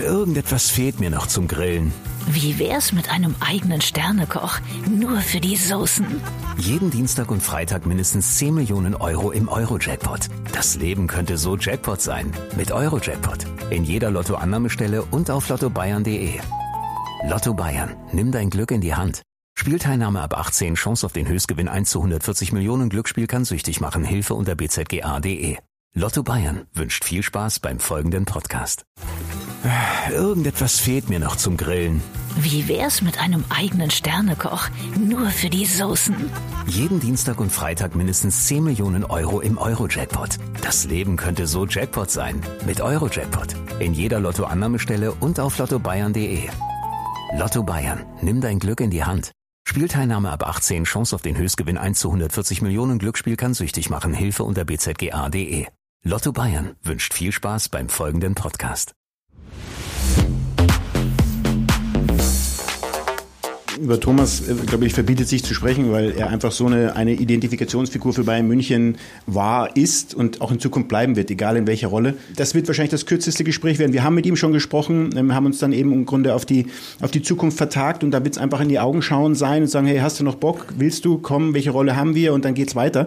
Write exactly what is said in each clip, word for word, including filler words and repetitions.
Irgendetwas fehlt mir noch zum Grillen. Wie wär's mit einem eigenen Sternekoch? Nur für die Soßen. Jeden Dienstag und Freitag mindestens zehn Millionen Euro im Euro-Jackpot. Das Leben könnte so Jackpot sein. Mit Euro-Jackpot. In jeder Lotto-Annahmestelle und auf lotto bayern punkt de. Lotto Bayern. Nimm dein Glück in die Hand. Spielteilnahme ab achtzehn, Chance auf den Höchstgewinn eins zu hundertvierzig Millionen. Glücksspiel kann süchtig machen. Hilfe unter b z g a punkt de. Lotto Bayern wünscht viel Spaß beim folgenden Podcast. Irgendetwas fehlt mir noch zum Grillen. Wie wär's mit einem eigenen Sternekoch? Nur für die Soßen. Jeden Dienstag und Freitag mindestens zehn Millionen Euro im Euro-Jackpot. Das Leben könnte so Jackpot sein. Mit Euro-Jackpot. In jeder Lotto-Annahmestelle und auf lotto bayern punkt de. Lotto Bayern. Nimm dein Glück in die Hand. Spielteilnahme ab achtzehn, Chance auf den Höchstgewinn eins zu hundertvierzig Millionen. Glücksspiel kann süchtig machen. Hilfe unter b z g a punkt de. Lotto Bayern wünscht viel Spaß beim folgenden Podcast. Über Thomas, glaube ich, verbietet sich zu sprechen, weil er einfach so eine, eine Identifikationsfigur für Bayern München war, ist und auch in Zukunft bleiben wird, egal in welcher Rolle. Das wird wahrscheinlich das kürzeste Gespräch werden. Wir haben mit ihm schon gesprochen, haben uns dann eben im Grunde auf die, auf die Zukunft vertagt und da wird es einfach in die Augen schauen sein und sagen, hey, hast du noch Bock? Willst du kommen? Welche Rolle haben wir? Und dann geht's weiter.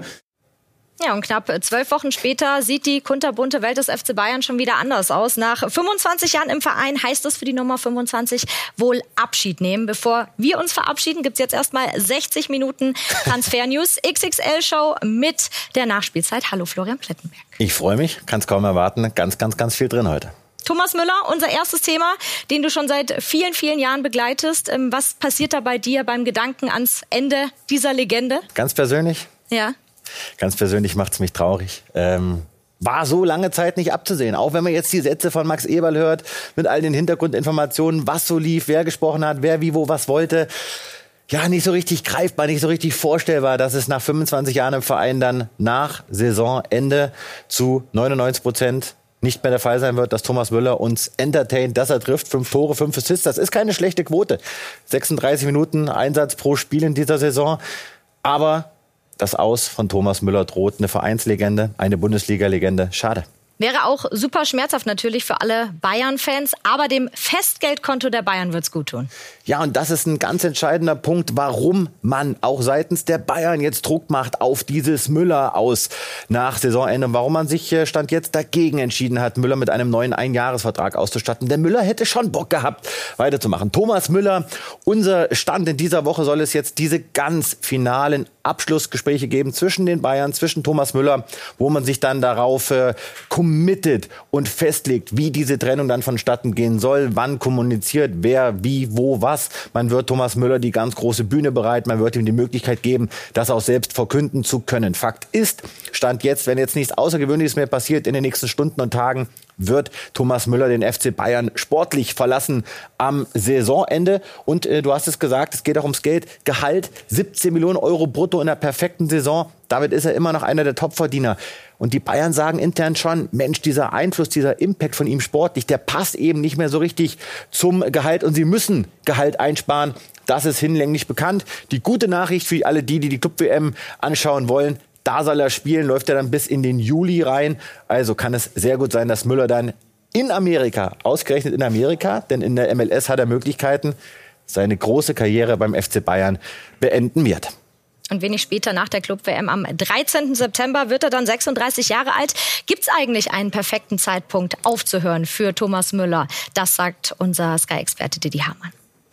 Ja, und knapp zwölf Wochen später sieht die kunterbunte Welt des F C Bayern schon wieder anders aus. Nach fünfundzwanzig Jahren im Verein heißt es für die Nummer fünfundzwanzig wohl Abschied nehmen. Bevor wir uns verabschieden, gibt's jetzt erstmal sechzig Minuten Transfer-News X X L-Show mit der Nachspielzeit. Hallo Florian Plettenberg. Ich freue mich, kann es kaum erwarten. Ganz, ganz, ganz viel drin heute. Thomas Müller, unser erstes Thema, den du schon seit vielen, vielen Jahren begleitest. Was passiert da bei dir beim Gedanken ans Ende dieser Legende? Ganz persönlich? Ja. Ganz persönlich macht's mich traurig. Ähm, war so lange Zeit nicht abzusehen. Auch wenn man jetzt die Sätze von Max Eberl hört, mit all den Hintergrundinformationen, was so lief, wer gesprochen hat, wer wie wo was wollte. Ja, nicht so richtig greifbar, nicht so richtig vorstellbar, dass es nach fünfundzwanzig Jahren im Verein dann nach Saisonende zu neunundneunzig Prozent nicht mehr der Fall sein wird, dass Thomas Müller uns entertaint, dass er trifft. Fünf Tore, fünf Assists, das ist keine schlechte Quote. sechsunddreißig Minuten Einsatz pro Spiel in dieser Saison. Aber das Aus von Thomas Müller droht. Eine Vereinslegende, eine Bundesliga-Legende. Schade. Wäre auch super schmerzhaft natürlich für alle Bayern-Fans, aber dem Festgeldkonto der Bayern wird's gut tun. Ja, und das ist ein ganz entscheidender Punkt, warum man auch seitens der Bayern jetzt Druck macht auf dieses Müller aus nach Saisonende. Warum man sich Stand jetzt dagegen entschieden hat, Müller mit einem neuen Einjahresvertrag auszustatten. Der Müller hätte schon Bock gehabt, weiterzumachen. Thomas Müller, unser Stand in dieser Woche soll es jetzt diese ganz finalen Abschlussgespräche geben zwischen den Bayern, zwischen Thomas Müller, wo man sich dann darauf äh, committet und festlegt, wie diese Trennung dann vonstatten gehen soll, wann kommuniziert, wer, wie, wo, was. Man wird Thomas Müller die ganz große Bühne bereiten, man wird ihm die Möglichkeit geben, das auch selbst verkünden zu können. Fakt ist, Stand jetzt, wenn jetzt nichts Außergewöhnliches mehr passiert in den nächsten Stunden und Tagen, wird Thomas Müller den F C Bayern sportlich verlassen am Saisonende. Und äh, du hast es gesagt, es geht auch ums Geld. Gehalt siebzehn Millionen Euro brutto in der perfekten Saison. Damit ist er immer noch einer der Topverdiener. Und die Bayern sagen intern schon, Mensch, dieser Einfluss, dieser Impact von ihm sportlich, der passt eben nicht mehr so richtig zum Gehalt. Und sie müssen Gehalt einsparen. Das ist hinlänglich bekannt. Die gute Nachricht für alle die, die die Club-W M anschauen wollen: Da soll er spielen, läuft er dann bis in den Juli rein. Also kann es sehr gut sein, dass Müller dann in Amerika, ausgerechnet in Amerika, denn in der M L S hat er Möglichkeiten, seine große Karriere beim F C Bayern beenden wird. Und wenig später nach der Club-W M am dreizehnten September wird er dann sechsunddreißig Jahre alt. Gibt's eigentlich einen perfekten Zeitpunkt aufzuhören für Thomas Müller? Das sagt unser Sky-Experte Didi Hamann.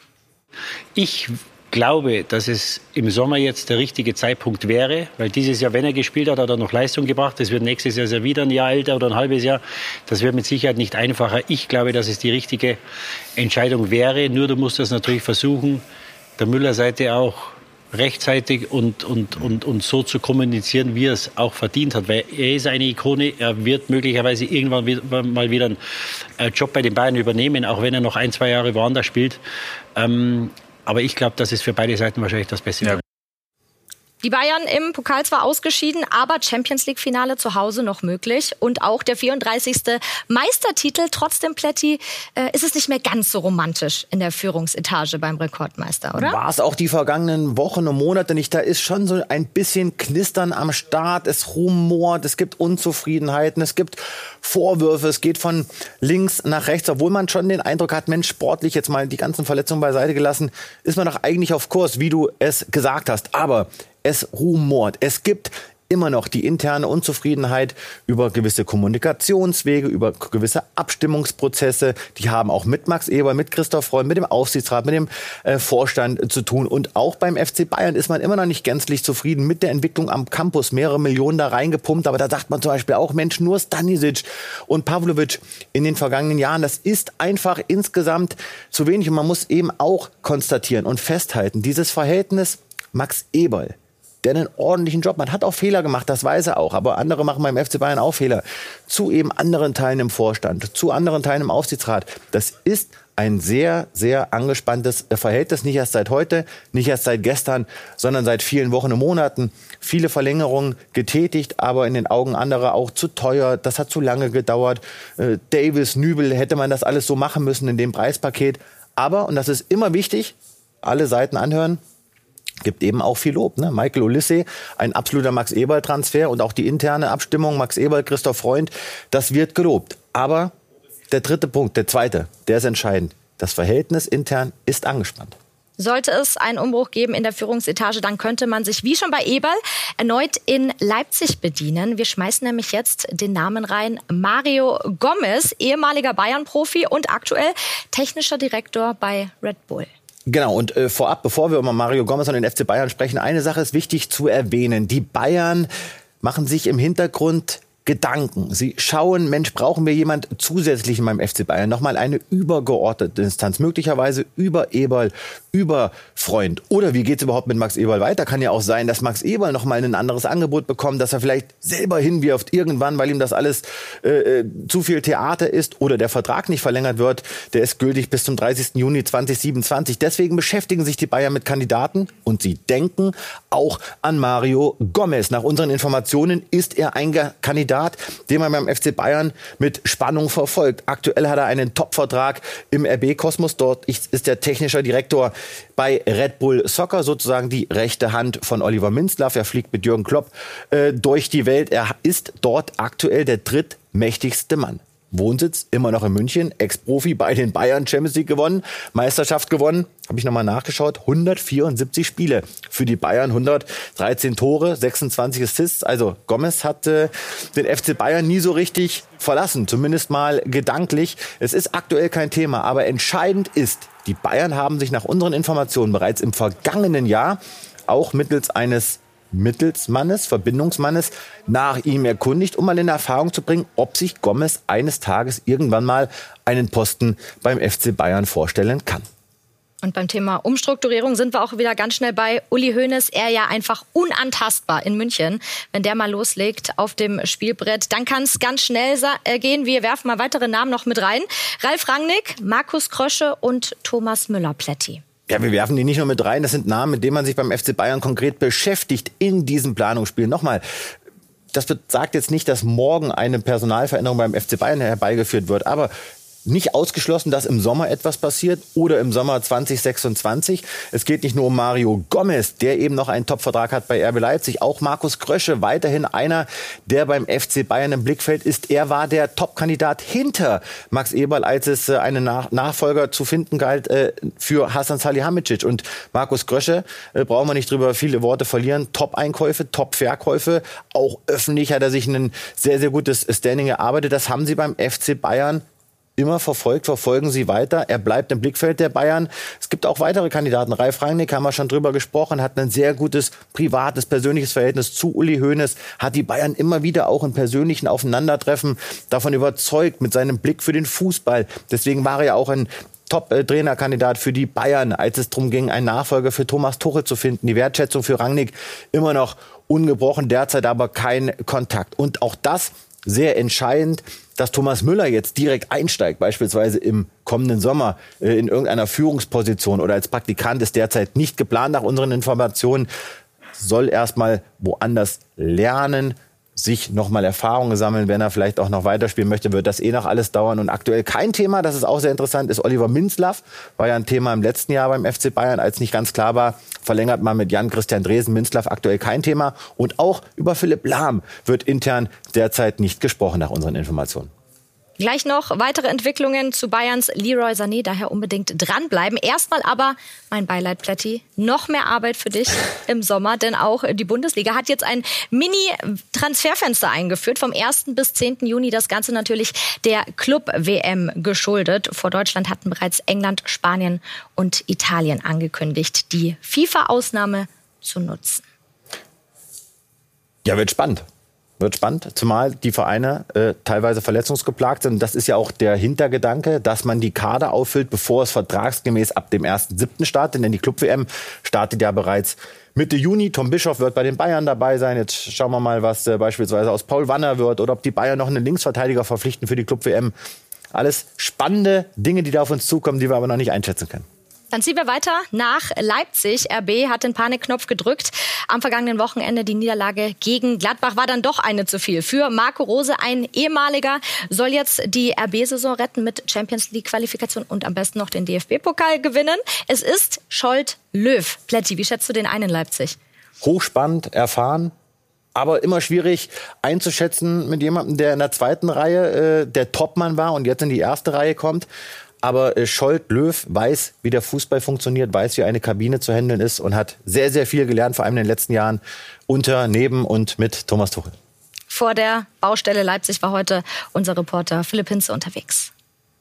Ich glaube, dass es im Sommer jetzt der richtige Zeitpunkt wäre, weil dieses Jahr, wenn er gespielt hat, hat er noch Leistung gebracht. Das wird nächstes Jahr wieder ein Jahr älter oder ein halbes Jahr. Das wird mit Sicherheit nicht einfacher. Ich glaube, dass es die richtige Entscheidung wäre. Nur du musst das natürlich versuchen, der Müller-Seite auch rechtzeitig und, und, und, und so zu kommunizieren, wie er es auch verdient hat. Weil er ist eine Ikone, er wird möglicherweise irgendwann wieder, mal wieder einen Job bei den Bayern übernehmen, auch wenn er noch ein, zwei Jahre woanders spielt. Ähm, aber ich glaube, dass es für beide Seiten wahrscheinlich das Beste wäre. Die Bayern im Pokal zwar ausgeschieden, aber Champions-League-Finale zu Hause noch möglich. Und auch der vierunddreißigste Meistertitel. Trotzdem, Plätti, äh, ist es nicht mehr ganz so romantisch in der Führungsetage beim Rekordmeister, oder? War es auch die vergangenen Wochen und Monate nicht. Da ist schon so ein bisschen Knistern am Start. Es rumort, es gibt Unzufriedenheiten, es gibt Vorwürfe. Es geht von links nach rechts, obwohl man schon den Eindruck hat, Mensch, sportlich jetzt mal die ganzen Verletzungen beiseite gelassen, ist man doch eigentlich auf Kurs, wie du es gesagt hast. Aber es rumort. Es gibt immer noch die interne Unzufriedenheit über gewisse Kommunikationswege, über gewisse Abstimmungsprozesse. Die haben auch mit Max Eberl, mit Christoph Freund, mit dem Aufsichtsrat, mit dem äh, Vorstand zu tun. Und auch beim F C Bayern ist man immer noch nicht gänzlich zufrieden mit der Entwicklung am Campus. Mehrere Millionen da reingepumpt. Aber da sagt man zum Beispiel auch, Mensch, nur Stanisic und Pavlovic in den vergangenen Jahren, das ist einfach insgesamt zu wenig. Und man muss eben auch konstatieren und festhalten, dieses Verhältnis Max Eberl, der einen ordentlichen Job macht, hat auch Fehler gemacht, das weiß er auch. Aber andere machen beim F C Bayern auch Fehler. Zu eben anderen Teilen im Vorstand, zu anderen Teilen im Aufsichtsrat. Das ist ein sehr, sehr angespanntes Verhältnis. Nicht erst seit heute, nicht erst seit gestern, sondern seit vielen Wochen und Monaten. Viele Verlängerungen getätigt, aber in den Augen anderer auch zu teuer. Das hat zu lange gedauert. Äh, Davis, Nübel, hätte man das alles so machen müssen in dem Preispaket. Aber, und das ist immer wichtig, alle Seiten anhören, gibt eben auch viel Lob. Ne? Michael Olise, ein absoluter Max-Eberl-Transfer und auch die interne Abstimmung, Max Eberl, Christoph Freund, das wird gelobt. Aber der dritte Punkt, der zweite, der ist entscheidend. Das Verhältnis intern ist angespannt. Sollte es einen Umbruch geben in der Führungsetage, dann könnte man sich wie schon bei Eberl erneut in Leipzig bedienen. Wir schmeißen nämlich jetzt den Namen rein. Mario Gomez, ehemaliger Bayern-Profi und aktuell technischer Direktor bei Red Bull. Genau, und äh, vorab, bevor wir über Mario Gomez und den F C Bayern sprechen, eine Sache ist wichtig zu erwähnen. Die Bayern machen sich im Hintergrund Gedanken. Sie schauen, Mensch, brauchen wir jemand zusätzlich in meinem F C Bayern? Nochmal eine übergeordnete Instanz, möglicherweise über Eberl, über Freund. Oder wie geht's überhaupt mit Max Eberl weiter? Kann ja auch sein, dass Max Eberl nochmal ein anderes Angebot bekommt, dass er vielleicht selber hinwirft irgendwann, weil ihm das alles äh, zu viel Theater ist oder der Vertrag nicht verlängert wird. Der ist gültig bis zum dreißigsten Juni zweitausendsiebenundzwanzig. Deswegen beschäftigen sich die Bayern mit Kandidaten und sie denken auch an Mario Gomez. Nach unseren Informationen ist er ein Kandidat, den man beim F C Bayern mit Spannung verfolgt. Aktuell hat er einen Top-Vertrag im R B-Kosmos. Dort ist er technischer Direktor bei Red Bull Soccer, sozusagen die rechte Hand von Oliver Minzlaff. Er fliegt mit Jürgen Klopp äh, durch die Welt. Er ist dort aktuell der drittmächtigste Mann. Wohnsitz immer noch in München, Ex-Profi bei den Bayern, Champions League gewonnen, Meisterschaft gewonnen, habe ich nochmal nachgeschaut, hundertvierundsiebzig Spiele für die Bayern, hundertdreizehn Tore, sechsundzwanzig Assists. Also Gomez hat äh, den F C Bayern nie so richtig verlassen, zumindest mal gedanklich. Es ist aktuell kein Thema, aber entscheidend ist, die Bayern haben sich nach unseren Informationen bereits im vergangenen Jahr auch mittels eines Mittelsmannes, Verbindungsmannes nach ihm erkundigt, um mal in Erfahrung zu bringen, ob sich Gomez eines Tages irgendwann mal einen Posten beim F C Bayern vorstellen kann. Und beim Thema Umstrukturierung sind wir auch wieder ganz schnell bei Uli Hoeneß. Er ja einfach unantastbar in München. Wenn der mal loslegt auf dem Spielbrett, dann kann es ganz schnell gehen. Wir werfen mal weitere Namen noch mit rein. Ralf Rangnick, Markus Krösche und Thomas Müller-Plätti. Ja, wir werfen die nicht nur mit rein, das sind Namen, mit denen man sich beim F C Bayern konkret beschäftigt in diesem Planungsspiel. Nochmal, das sagt jetzt nicht, dass morgen eine Personalveränderung beim F C Bayern herbeigeführt wird, aber nicht ausgeschlossen, dass im Sommer etwas passiert oder im Sommer zwanzig sechsundzwanzig. Es geht nicht nur um Mario Gomez, der eben noch einen Top-Vertrag hat bei R B Leipzig. Auch Markus Krösche, weiterhin einer, der beim F C Bayern im Blickfeld ist. Er war der Top-Kandidat hinter Max Eberl, als es äh, einen Nach- Nachfolger zu finden galt äh, für Hasan Salihamidzic. Und Markus Krösche, äh, brauchen wir nicht drüber viele Worte verlieren. Top-Einkäufe, Top-Verkäufe. Auch öffentlich hat er sich ein sehr, sehr gutes Standing erarbeitet. Das haben sie beim F C Bayern immer verfolgt, verfolgen sie weiter. Er bleibt im Blickfeld der Bayern. Es gibt auch weitere Kandidaten. Ralf Rangnick, haben wir schon drüber gesprochen, hat ein sehr gutes privates, persönliches Verhältnis zu Uli Hoeneß, hat die Bayern immer wieder auch in persönlichen Aufeinandertreffen davon überzeugt, mit seinem Blick für den Fußball. Deswegen war er ja auch ein Top-Trainerkandidat für die Bayern, als es darum ging, einen Nachfolger für Thomas Tuchel zu finden. Die Wertschätzung für Rangnick immer noch ungebrochen, derzeit aber kein Kontakt. Und auch das sehr entscheidend, dass Thomas Müller jetzt direkt einsteigt, beispielsweise im kommenden Sommer äh, in irgendeiner Führungsposition oder als Praktikant, ist derzeit nicht geplant nach unseren Informationen. soll erstmal woanders lernen, sich nochmal Erfahrungen sammeln, wenn er vielleicht auch noch weiterspielen möchte, wird das eh noch alles dauern. Und aktuell kein Thema, das ist auch sehr interessant, ist Oliver Minzlaff. War ja ein Thema im letzten Jahr beim F C Bayern, als nicht ganz klar war, verlängert man mit Jan-Christian Dresen. Minzlaff aktuell kein Thema. Und auch über Philipp Lahm wird intern derzeit nicht gesprochen, nach unseren Informationen. Gleich noch weitere Entwicklungen zu Bayerns Leroy Sané, daher unbedingt dranbleiben. Erstmal aber mein Beileid, Plätti, noch mehr Arbeit für dich im Sommer, denn auch die Bundesliga hat jetzt ein Mini-Transferfenster eingeführt, vom ersten bis zehnten Juni. Das Ganze natürlich der Club-W M geschuldet. Vor Deutschland hatten bereits England, Spanien und Italien angekündigt, die FIFA-Ausnahme zu nutzen. Ja, wird spannend. Wird spannend, zumal die Vereine äh, teilweise verletzungsgeplagt sind. Das ist ja auch der Hintergedanke, dass man die Kader auffüllt, bevor es vertragsgemäß ab dem ersten siebten startet. Denn die Club-W M startet ja bereits Mitte Juni. Tom Bischoff wird bei den Bayern dabei sein. Jetzt schauen wir mal, was äh, beispielsweise aus Paul Wanner wird oder ob die Bayern noch einen Linksverteidiger verpflichten für die Club-W M. Alles spannende Dinge, die da auf uns zukommen, die wir aber noch nicht einschätzen können. Dann ziehen wir weiter nach Leipzig. R B hat den Panikknopf gedrückt. Am vergangenen Wochenende die Niederlage gegen Gladbach war dann doch eine zu viel. Für Marco Rose, ein ehemaliger, soll jetzt die R B-Saison retten mit Champions-League-Qualifikation und am besten noch den D F B-Pokal gewinnen. Es ist Scholt Löw. Plätti, wie schätzt du den ein in Leipzig? Hochspannend, erfahren. Aber immer schwierig einzuschätzen mit jemandem, der in der zweiten Reihe äh, der Topmann war und jetzt in die erste Reihe kommt. Aber äh, Scholt Löw weiß, wie der Fußball funktioniert, weiß, wie eine Kabine zu handeln ist und hat sehr, sehr viel gelernt, vor allem in den letzten Jahren unter, neben und mit Thomas Tuchel. Vor der Baustelle Leipzig war heute unser Reporter Philipp Hinze unterwegs.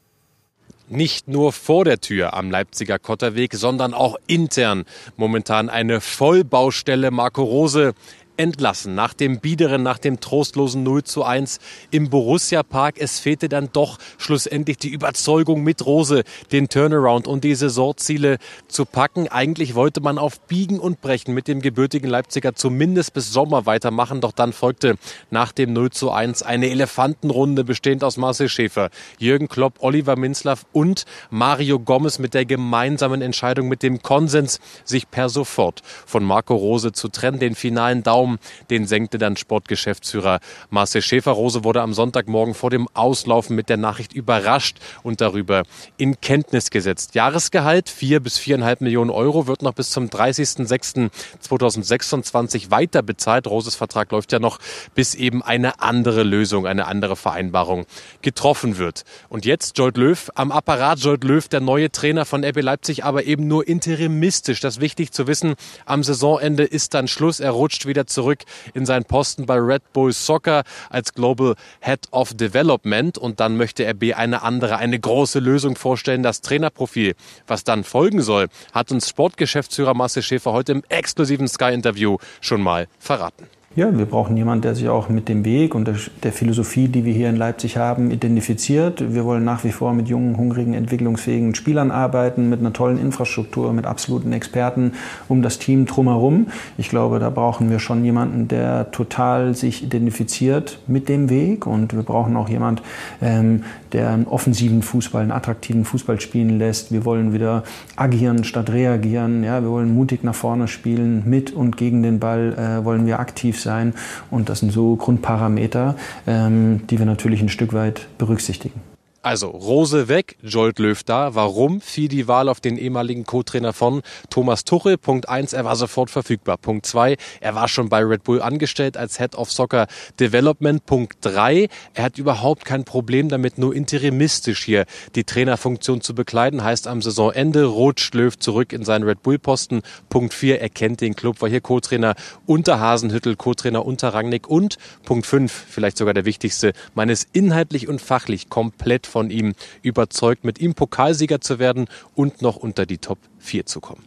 Nicht nur vor der Tür am Leipziger Kotterweg, sondern auch intern. Momentan eine Vollbaustelle. Marco Rose entlassen nach dem biederen, nach dem trostlosen null zu eins im Borussia-Park. Es fehlte dann doch schlussendlich die Überzeugung mit Rose, den Turnaround und die Saisonziele zu packen. Eigentlich wollte man auf Biegen und Brechen mit dem gebürtigen Leipziger zumindest bis Sommer weitermachen. Doch dann folgte nach dem null zu eins eine Elefantenrunde bestehend aus Marcel Schäfer, Jürgen Klopp, Oliver Minzlaff und Mario Gomez mit der gemeinsamen Entscheidung, mit dem Konsens, sich per sofort von Marco Rose zu trennen. Den finalen Daumen, den senkte dann Sportgeschäftsführer Marcel Schäfer. Rose wurde am Sonntagmorgen vor dem Auslaufen mit der Nachricht überrascht und darüber in Kenntnis gesetzt. Jahresgehalt vier bis viereinhalb Millionen Euro wird noch bis zum dreißigsten sechsten zweitausendsechsundzwanzig weiter bezahlt. Roses Vertrag läuft ja noch, bis eben eine andere Lösung, eine andere Vereinbarung getroffen wird. Und jetzt Jolt Löw am Apparat. Jolt Löw, der neue Trainer von R B Leipzig, aber eben nur interimistisch. Das ist wichtig zu wissen. Am Saisonende ist dann Schluss. Er rutscht wieder zurück in seinen Posten bei Red Bull Soccer als Global Head of Development. Und dann möchte R B eine andere, eine große Lösung vorstellen. Das Trainerprofil, was dann folgen soll, hat uns Sportgeschäftsführer Marcel Schäfer heute im exklusiven Sky-Interview schon mal verraten. Ja, wir brauchen jemanden, der sich auch mit dem Weg und der, der Philosophie, die wir hier in Leipzig haben, identifiziert. Wir wollen nach wie vor mit jungen, hungrigen, entwicklungsfähigen Spielern arbeiten, mit einer tollen Infrastruktur, mit absoluten Experten um das Team drumherum. Ich glaube, da brauchen wir schon jemanden, der total sich identifiziert mit dem Weg. Und wir brauchen auch jemanden, ähm, der einen offensiven Fußball, einen attraktiven Fußball spielen lässt. Wir wollen wieder agieren statt reagieren. Ja, wir wollen mutig nach vorne spielen. Mit und gegen den Ball äh, wollen wir aktiv sein. Und das sind so Grundparameter, ähm, die wir natürlich ein Stück weit berücksichtigen. Also Rose weg, Jolt Löw da. Warum fiel die Wahl auf den ehemaligen Co-Trainer von Thomas Tuchel? Punkt eins, er war sofort verfügbar. Punkt zwei, er war schon bei Red Bull angestellt als Head of Soccer Development. Punkt drei, er hat überhaupt kein Problem damit, nur interimistisch hier die Trainerfunktion zu bekleiden. Heißt, am Saisonende rutscht Löw zurück in seinen Red Bull-Posten. Punkt vier, er kennt den Club, war hier Co-Trainer unter Hasenhüttl, Co-Trainer unter Rangnick. Und Punkt fünf, vielleicht sogar der wichtigste, man ist inhaltlich und fachlich komplett von ihm überzeugt, mit ihm Pokalsieger zu werden und noch unter die Top vier zu kommen.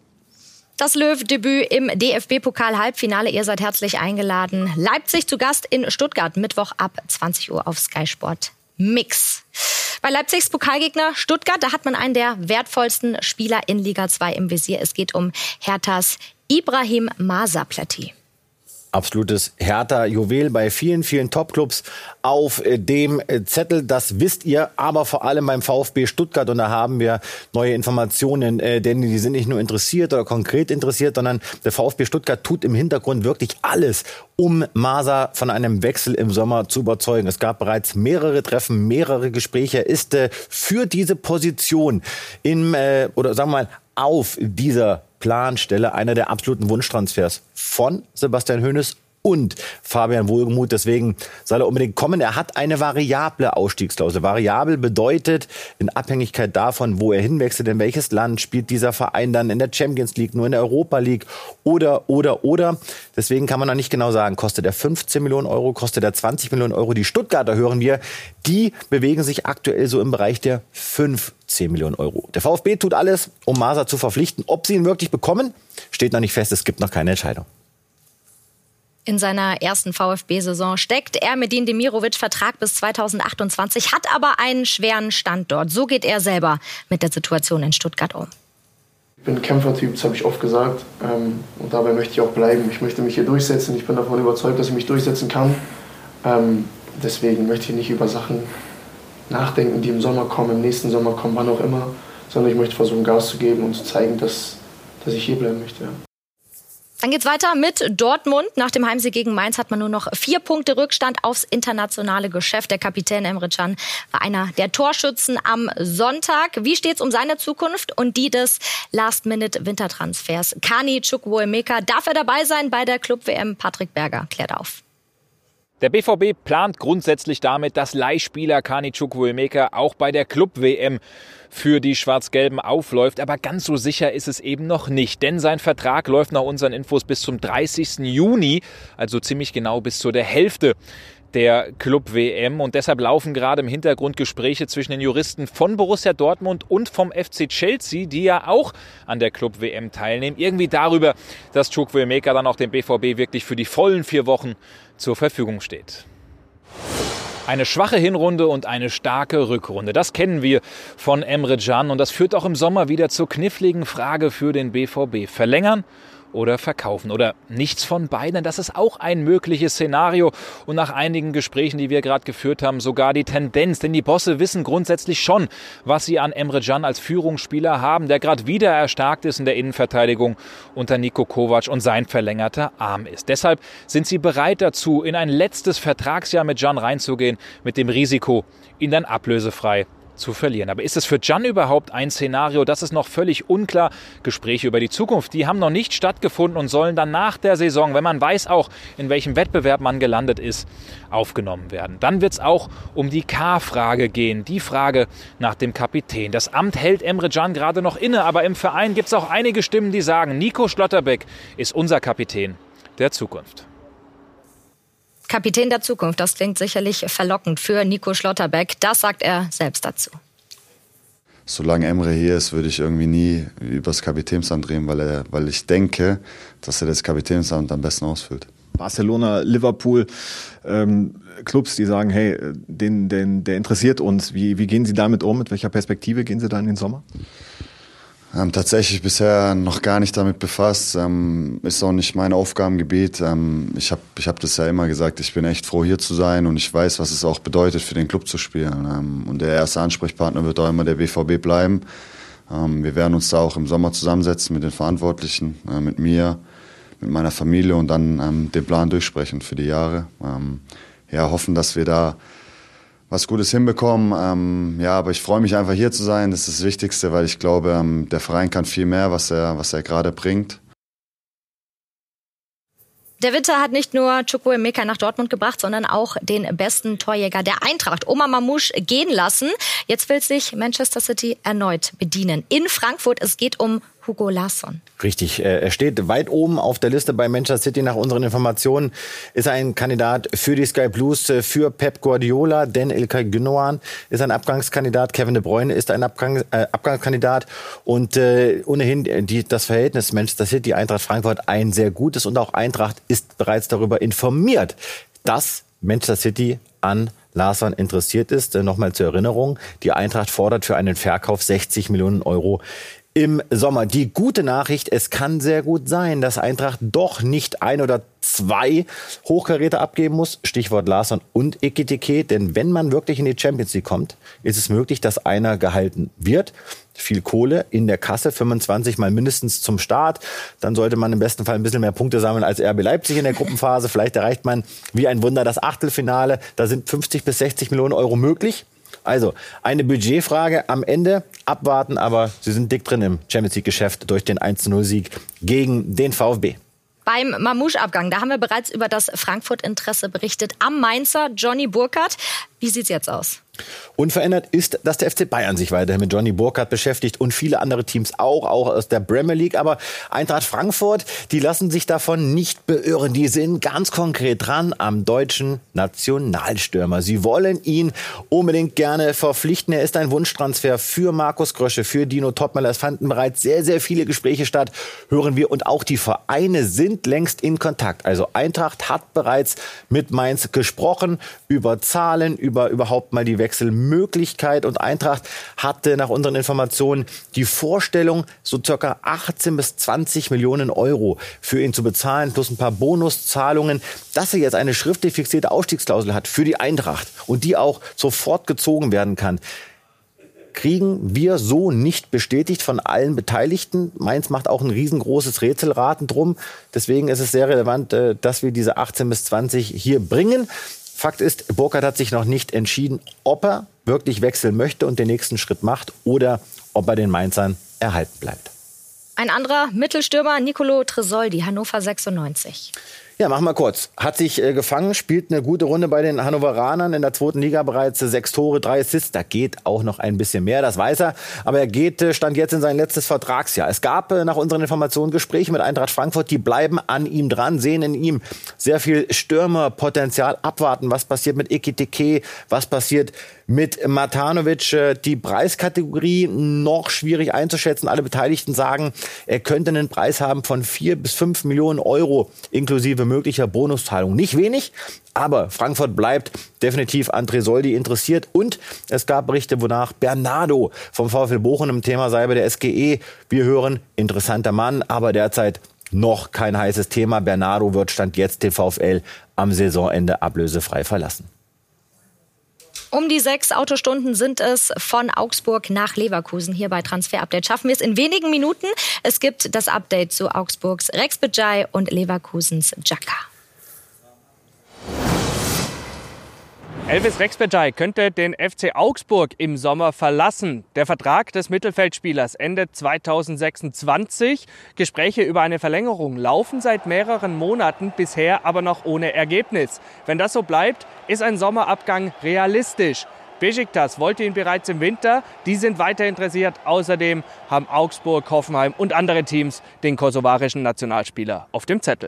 Das Löw-Debüt im D F B-Pokal-Halbfinale. Ihr seid herzlich eingeladen. Leipzig zu Gast in Stuttgart, Mittwoch ab zwanzig Uhr auf Sky Sport Mix. Bei Leipzigs Pokalgegner Stuttgart, da hat man einen der wertvollsten Spieler in Liga zwei im Visier. Es geht um Herthas Ibrahim Masa Plätti. Absolutes Hertha-Juwel bei vielen, vielen Topclubs auf dem Zettel. Das wisst ihr, aber vor allem beim VfB Stuttgart. Und da haben wir neue Informationen, denn die sind nicht nur interessiert oder konkret interessiert, sondern der VfB Stuttgart tut im Hintergrund wirklich alles, um Maser von einem Wechsel im Sommer zu überzeugen. Es gab bereits mehrere Treffen, mehrere Gespräche. Er ist äh, für diese Position im, äh, oder sagen wir mal, auf dieser Planstelle einer der absoluten Wunschtransfers von Sebastian Hoeneß und Fabian Wohlgemuth. Deswegen soll er unbedingt kommen. Er hat eine variable Ausstiegsklausel. Variabel bedeutet, in Abhängigkeit davon, wo er hinwechselt, in welches Land spielt dieser Verein dann in der Champions League, nur in der Europa League oder, oder, oder. Deswegen kann man noch nicht genau sagen, kostet er fünfzehn Millionen Euro, kostet er zwanzig Millionen Euro. Die Stuttgarter, hören wir, die bewegen sich aktuell so im Bereich der fünfzehn Millionen Euro. Der VfB tut alles, um Maser zu verpflichten. Ob sie ihn wirklich bekommen, steht noch nicht fest. Es gibt noch keine Entscheidung. In seiner ersten VfB-Saison steckt Ermedin Demirovic Vertrag bis zweitausendachtundzwanzig, hat aber einen schweren Stand dort. So geht er selber mit der Situation in Stuttgart um. Ich bin ein Kämpfertyp, das habe ich oft gesagt. Ähm, und dabei möchte ich auch bleiben. Ich möchte mich hier durchsetzen. Ich bin davon überzeugt, dass ich mich durchsetzen kann. Ähm, deswegen möchte ich nicht über Sachen nachdenken, die im Sommer kommen, im nächsten Sommer kommen, wann auch immer. Sondern ich möchte versuchen, Gas zu geben und zu zeigen, dass, dass ich hier bleiben möchte. Ja. Dann geht's weiter mit Dortmund. Nach dem Heimsieg gegen Mainz hat man nur noch vier Punkte Rückstand aufs internationale Geschäft. Der Kapitän Emre Can war einer der Torschützen am Sonntag. Wie steht's um seine Zukunft und die des Last-Minute-Wintertransfers? Kani Chukwuemeka, darf er dabei sein bei der Club-W M? Patrick Berger klärt auf. Der B V B plant grundsätzlich damit, dass Leihspieler Kani Chukwuemeka auch bei der Club-W M für die Schwarz-Gelben aufläuft. Aber ganz so sicher ist es eben noch nicht, denn sein Vertrag läuft nach unseren Infos bis zum dreißigsten Juni, also ziemlich genau bis zu der Hälfte der Club-W M. Und deshalb laufen gerade im Hintergrund Gespräche zwischen den Juristen von Borussia Dortmund und vom F C Chelsea, die ja auch an der Club-W M teilnehmen. Irgendwie darüber, dass Chukwuemeka dann auch dem B V B wirklich für die vollen vier Wochen zur Verfügung steht. Eine schwache Hinrunde und eine starke Rückrunde. Das kennen wir von Emre Can. Und das führt auch im Sommer wieder zur kniffligen Frage für den B V B. Verlängern oder verkaufen oder nichts von beiden. Das ist auch ein mögliches Szenario und nach einigen Gesprächen, die wir gerade geführt haben, sogar die Tendenz. Denn die Bosse wissen grundsätzlich schon, was sie an Emre Can als Führungsspieler haben, der gerade wieder erstarkt ist in der Innenverteidigung unter Niko Kovac und sein verlängerter Arm ist. Deshalb sind sie bereit dazu, in ein letztes Vertragsjahr mit Can reinzugehen, mit dem Risiko, ihn dann ablösefrei zu verlieren. Aber ist es für Can überhaupt ein Szenario? Das ist noch völlig unklar. Gespräche über die Zukunft, die haben noch nicht stattgefunden und sollen dann nach der Saison, wenn man weiß auch, in welchem Wettbewerb man gelandet ist, aufgenommen werden. Dann wird es auch um die K-Frage gehen, die Frage nach dem Kapitän. Das Amt hält Emre Can gerade noch inne, aber im Verein gibt es auch einige Stimmen, die sagen, Nico Schlotterbeck ist unser Kapitän der Zukunft. Kapitän der Zukunft, das klingt sicherlich verlockend für Nico Schlotterbeck. Das sagt er selbst dazu. Solange Emre hier ist, würde ich irgendwie nie über das Kapitänsamt reden, weil, er, weil ich denke, dass er das Kapitänsamt am besten ausfüllt. Barcelona, Liverpool, ähm, Clubs, die sagen, hey, den, den, der interessiert uns. Wie, wie gehen Sie damit um? Mit welcher Perspektive gehen Sie da in den Sommer? Ähm, tatsächlich bisher noch gar nicht damit befasst. Ähm, ist auch nicht mein Aufgabengebiet. Ähm, ich habe ich hab das ja immer gesagt, ich bin echt froh, hier zu sein und ich weiß, was es auch bedeutet, für den Club zu spielen. Ähm, und der erste Ansprechpartner wird auch immer der B V B bleiben. Ähm, wir werden uns da auch im Sommer zusammensetzen mit den Verantwortlichen, äh, mit mir, mit meiner Familie und dann ähm, den Plan durchsprechen für die Jahre. Ähm, ja, hoffen, dass wir da was Gutes hinbekommen. Ähm, ja, aber ich freue mich einfach hier zu sein. Das ist das Wichtigste, weil ich glaube, ähm, der Verein kann viel mehr, was er, was er gerade bringt. Der Winter hat nicht nur Chukwuemeka nach Dortmund gebracht, sondern auch den besten Torjäger der Eintracht, Omar Mamouche, gehen lassen. Jetzt will sich Manchester City erneut bedienen. In Frankfurt, es geht um Hugo Larsson. Richtig, er steht weit oben auf der Liste bei Manchester City. Nach unseren Informationen ist er ein Kandidat für die Sky Blues, für Pep Guardiola, denn Ilkay Gündoğan ist ein Abgangskandidat, Kevin De Bruyne ist ein Abgang, äh, Abgangskandidat und äh, ohnehin die, das Verhältnis Manchester City, Eintracht Frankfurt ein sehr gutes und auch Eintracht ist bereits darüber informiert, dass Manchester City an Larsson interessiert ist. Äh, Nochmal zur Erinnerung, die Eintracht fordert für einen Verkauf sechzig Millionen Euro im Sommer. Die gute Nachricht, es kann sehr gut sein, dass Eintracht doch nicht ein oder zwei Hochkaräter abgeben muss, Stichwort Larsson und Ekitike, denn wenn man wirklich in die Champions League kommt, ist es möglich, dass einer gehalten wird. Viel Kohle in der Kasse, fünfundzwanzig mal mindestens zum Start. Dann sollte man im besten Fall ein bisschen mehr Punkte sammeln als R B Leipzig in der Gruppenphase. Vielleicht erreicht man wie ein Wunder das Achtelfinale. Da sind fünfzig bis sechzig Millionen Euro möglich. Also eine Budgetfrage am Ende, abwarten, aber sie sind dick drin im Champions-League-Geschäft durch den eins zu null Sieg gegen den VfB. Beim Mamouche-Abgang, da haben wir bereits über das Frankfurt-Interesse berichtet. Am Mainzer Johnny Burkhardt. Wie sieht's jetzt aus? Unverändert ist, dass der F C Bayern sich weiterhin mit Johnny Burkhardt beschäftigt und viele andere Teams auch, auch aus der Premier League. Aber Eintracht Frankfurt, die lassen sich davon nicht beirren. Die sind ganz konkret dran am deutschen Nationalstürmer. Sie wollen ihn unbedingt gerne verpflichten. Er ist ein Wunschtransfer für Markus Krösche, für Dino Topmöller. Es fanden bereits sehr, sehr viele Gespräche statt, hören wir. Und auch die Vereine sind längst in Kontakt. Also Eintracht hat bereits mit Mainz gesprochen über Zahlen, über überhaupt mal die Wechselmöglichkeit, und Eintracht hatte nach unseren Informationen die Vorstellung, so circa achtzehn bis zwanzig Millionen Euro für ihn zu bezahlen, plus ein paar Bonuszahlungen. Dass er jetzt eine schriftlich fixierte Ausstiegsklausel hat für die Eintracht und die auch sofort gezogen werden kann, kriegen wir so nicht bestätigt von allen Beteiligten. Mainz macht auch ein riesengroßes Rätselraten drum. Deswegen ist es sehr relevant, dass wir diese achtzehn bis zwanzig hier bringen. Fakt ist, Burkhardt hat sich noch nicht entschieden, ob er wirklich wechseln möchte und den nächsten Schritt macht oder ob er den Mainzern erhalten bleibt. Ein anderer Mittelstürmer, Nicolo Tresoldi, Hannover sechsundneunzig. Ja, machen wir kurz. Hat sich äh, gefangen, spielt eine gute Runde bei den Hannoveranern. In der zweiten Liga bereits äh, sechs Tore, drei Assists. Da geht auch noch ein bisschen mehr, das weiß er. Aber er geht, äh, stand jetzt in sein letztes Vertragsjahr. Es gab äh, nach unseren Informationen Gespräche mit Eintracht Frankfurt. Die bleiben an ihm dran, sehen in ihm sehr viel Stürmerpotenzial. Abwarten, was passiert mit Ekitike, was passiert mit Matanovic. Äh, die Preiskategorie noch schwierig einzuschätzen. Alle Beteiligten sagen, er könnte einen Preis haben von vier bis fünf Millionen Euro inklusive möglicher Bonuszahlung. Nicht wenig, aber Frankfurt bleibt definitiv an Tresoldi interessiert. Und es gab Berichte, wonach Bernardo vom VfL Bochum im Thema sei bei der S G E. Wir hören, interessanter Mann, aber derzeit noch kein heißes Thema. Bernardo wird Stand jetzt den VfL am Saisonende ablösefrei verlassen. Um die sechs Autostunden sind es von Augsburg nach Leverkusen. Hier bei Transfer Update schaffen wir es in wenigen Minuten. Es gibt das Update zu Augsburgs Rex Bejai und Leverkusens Xhaka. Elvis Rex Bejai könnte den F C Augsburg im Sommer verlassen. Der Vertrag des Mittelfeldspielers endet zweitausendsechsundzwanzig. Gespräche über eine Verlängerung laufen seit mehreren Monaten, bisher aber noch ohne Ergebnis. Wenn das so bleibt, ist ein Sommerabgang realistisch. Besiktas wollte ihn bereits im Winter. Die sind weiter interessiert. Außerdem haben Augsburg, Hoffenheim und andere Teams den kosovarischen Nationalspieler auf dem Zettel.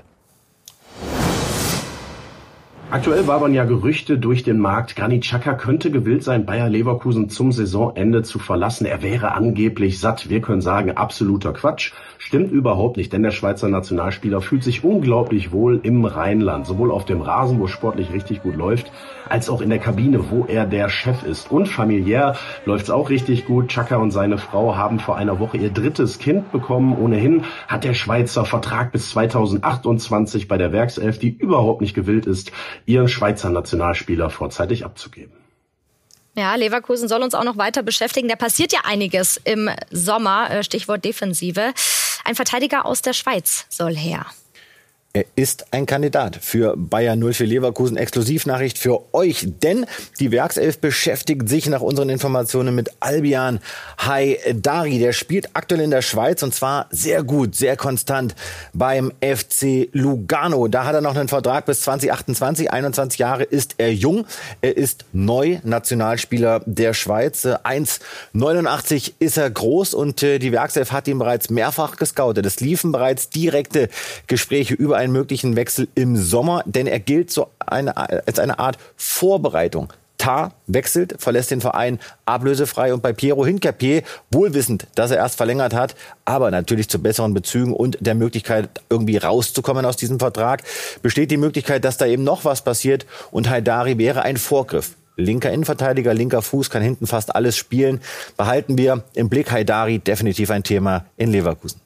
Aktuell wabern ja Gerüchte durch den Markt. Granit Xhaka könnte gewillt sein, Bayer Leverkusen zum Saisonende zu verlassen. Er wäre angeblich satt. Wir können sagen, absoluter Quatsch. Stimmt überhaupt nicht, denn der Schweizer Nationalspieler fühlt sich unglaublich wohl im Rheinland. Sowohl auf dem Rasen, wo es sportlich richtig gut läuft, als auch in der Kabine, wo er der Chef ist. Und familiär läuft es auch richtig gut. Xhaka und seine Frau haben vor einer Woche ihr drittes Kind bekommen. Ohnehin hat der Schweizer Vertrag bis zweitausendachtundzwanzig bei der Werkself, die überhaupt nicht gewillt ist, ihren Schweizer Nationalspieler vorzeitig abzugeben. Ja, Leverkusen soll uns auch noch weiter beschäftigen. Da passiert ja einiges im Sommer, Stichwort Defensive. Ein Verteidiger aus der Schweiz soll her. Er ist ein Kandidat für Bayer null vier Leverkusen. Exklusivnachricht für euch, denn die Werkself beschäftigt sich nach unseren Informationen mit Albian Haidari. Der spielt aktuell in der Schweiz und zwar sehr gut, sehr konstant beim F C Lugano. Da hat er noch einen Vertrag bis zwanzig achtundzwanzig, einundzwanzig Jahre ist er jung. Er ist neu Nationalspieler der Schweiz. eins Komma neunundachtzig ist er groß und die Werkself hat ihn bereits mehrfach gescoutet. Es liefen bereits direkte Gespräche über einen möglichen Wechsel im Sommer, denn er gilt so eine, als eine Art Vorbereitung. Tar wechselt, verlässt den Verein ablösefrei und bei Piero Hincapié, wohlwissend, dass er erst verlängert hat, aber natürlich zu besseren Bezügen und der Möglichkeit, irgendwie rauszukommen aus diesem Vertrag, besteht die Möglichkeit, dass da eben noch was passiert und Haidari wäre ein Vorgriff linker Innenverteidiger, linker Fuß, kann hinten fast alles spielen. Behalten wir im Blick. Haidari definitiv ein Thema in Leverkusen.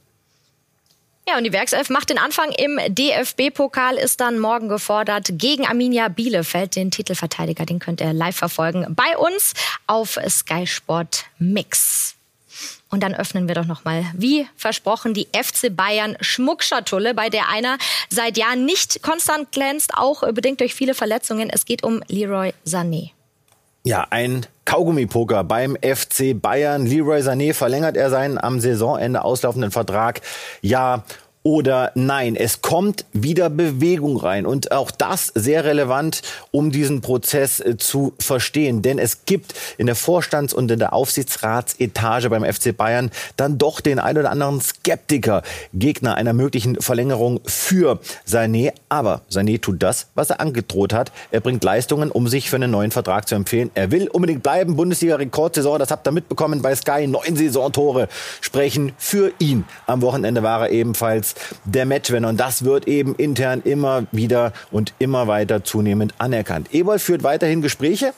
Ja, und die Werkself macht den Anfang im D F B-Pokal, ist dann morgen gefordert gegen Arminia Bielefeld. Den Titelverteidiger, den könnt ihr live verfolgen bei uns auf Sky Sport Mix. Und dann öffnen wir doch nochmal, wie versprochen, die F C Bayern Schmuckschatulle, bei der einer seit Jahren nicht konstant glänzt, auch bedingt durch viele Verletzungen. Es geht um Leroy Sané. Ja, ein Kaugummi-Poker beim F C Bayern. Leroy Sané, verlängert er seinen am Saisonende auslaufenden Vertrag? Ja oder nein? Es kommt wieder Bewegung rein und auch das sehr relevant, um diesen Prozess äh, zu verstehen. Denn es gibt in der Vorstands- und in der Aufsichtsratsetage beim F C Bayern dann doch den ein oder anderen Skeptiker, Gegner einer möglichen Verlängerung für Sané. Aber Sané tut das, was er angedroht hat. Er bringt Leistungen, um sich für einen neuen Vertrag zu empfehlen. Er will unbedingt bleiben. Bundesliga-Rekordsaison, das habt ihr mitbekommen bei Sky. Neun Saisontore sprechen für ihn. Am Wochenende war er ebenfalls der Matchwinner. Und das wird eben intern immer wieder und immer weiter zunehmend anerkannt. Eberl führt weiterhin Gespräche.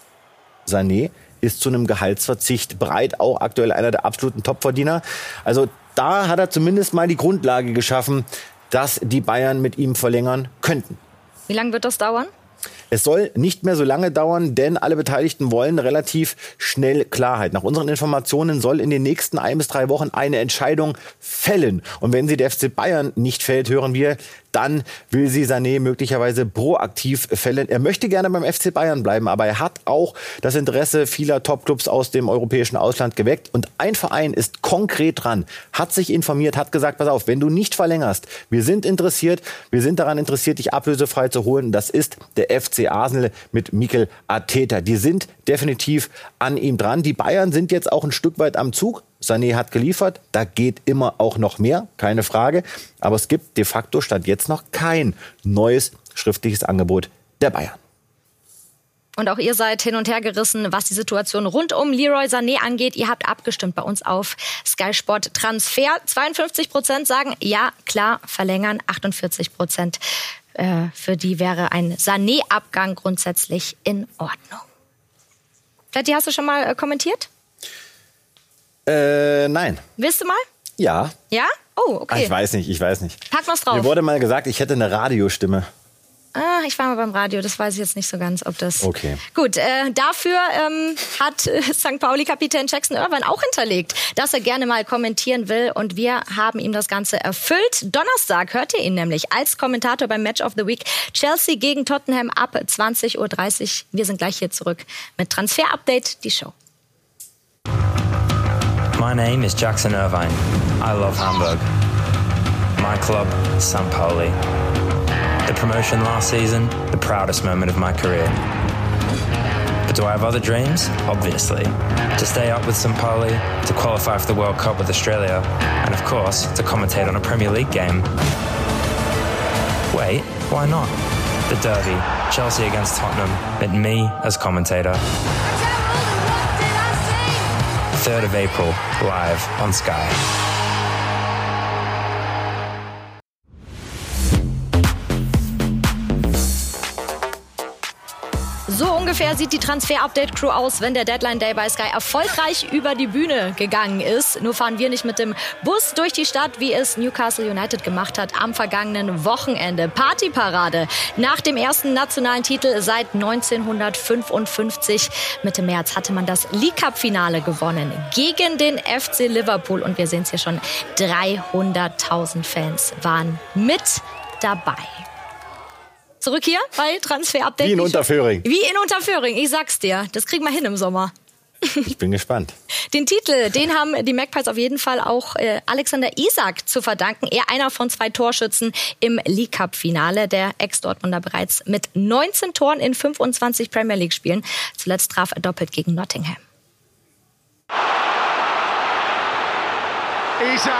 Sané ist zu einem Gehaltsverzicht bereit, auch aktuell einer der absoluten Topverdiener. Also da hat er zumindest mal die Grundlage geschaffen, dass die Bayern mit ihm verlängern könnten. Wie lange wird das dauern? Es soll nicht mehr so lange dauern, denn alle Beteiligten wollen relativ schnell Klarheit. Nach unseren Informationen soll in den nächsten ein bis drei Wochen eine Entscheidung fällen. Und wenn sie der F C Bayern nicht fällt, hören wir, dann will sie Sané möglicherweise proaktiv fällen. Er möchte gerne beim F C Bayern bleiben, aber er hat auch das Interesse vieler Topclubs aus dem europäischen Ausland geweckt. Und ein Verein ist konkret dran, hat sich informiert, hat gesagt, pass auf, wenn du nicht verlängerst, wir sind interessiert, wir sind daran interessiert, dich ablösefrei zu holen. Das ist der F C Arsenal mit Mikel Arteta. Die sind definitiv an ihm dran. Die Bayern sind jetzt auch ein Stück weit am Zug. Sané hat geliefert, da geht immer auch noch mehr, keine Frage. Aber es gibt de facto Stand jetzt noch kein neues schriftliches Angebot der Bayern. Und auch ihr seid hin und her gerissen, was die Situation rund um Leroy Sané angeht. Ihr habt abgestimmt bei uns auf Sky Sport Transfer. zweiundfünfzig Prozent sagen, ja, klar, verlängern. achtundvierzig Prozent äh, für die wäre ein Sané-Abgang grundsätzlich in Ordnung. Fletti, hast du schon mal äh, kommentiert? Äh, nein. Willst du mal? Ja. Ja? Oh, okay. Ich weiß nicht, ich weiß nicht. Pack was drauf. Mir wurde mal gesagt, ich hätte eine Radiostimme. Ah, ich war mal beim Radio, das weiß ich jetzt nicht so ganz, ob das... Okay. Gut, äh, dafür ähm, hat äh, Sankt Pauli-Kapitän Jackson Irvine auch hinterlegt, dass er gerne mal kommentieren will und wir haben ihm das Ganze erfüllt. Donnerstag hört ihr ihn nämlich als Kommentator beim Match of the Week Chelsea gegen Tottenham ab zwanzig Uhr dreißig. Wir sind gleich hier zurück mit Transfer Update, die Show. My name is Jackson Irvine. I love Hamburg. My club, Sankt Pauli. The promotion last season, the proudest moment of my career. But do I have other dreams? Obviously. To stay up with Sankt Pauli, to qualify for the World Cup with Australia, and of course, to commentate on a Premier League game. Wait, why not? The Derby, Chelsea against Tottenham, with me as commentator. third of April, live on Sky. So ungefähr sieht die Transfer-Update-Crew aus, wenn der Deadline-Day bei Sky erfolgreich über die Bühne gegangen ist. Nur fahren wir nicht mit dem Bus durch die Stadt, wie es Newcastle United gemacht hat am vergangenen Wochenende. Partyparade nach dem ersten nationalen Titel seit neunzehnhundertfünfundfünfzig. Mitte März hatte man das League-Cup-Finale gewonnen gegen den F C Liverpool. Und wir sehen es hier schon, dreihunderttausend Fans waren mit dabei. Zurück hier bei Transfer Update. Wie in Unterföhring. Wie in Unterföhring, ich sag's dir. Das kriegen wir hin im Sommer. Ich bin gespannt. Den Titel, den haben die Magpies auf jeden Fall auch äh, Alexander Isak zu verdanken. Er einer von zwei Torschützen im League-Cup-Finale. Der Ex-Dortmunder bereits mit neunzehn Toren in fünfundzwanzig Premier League-Spielen. Zuletzt traf er doppelt gegen Nottingham. Isak.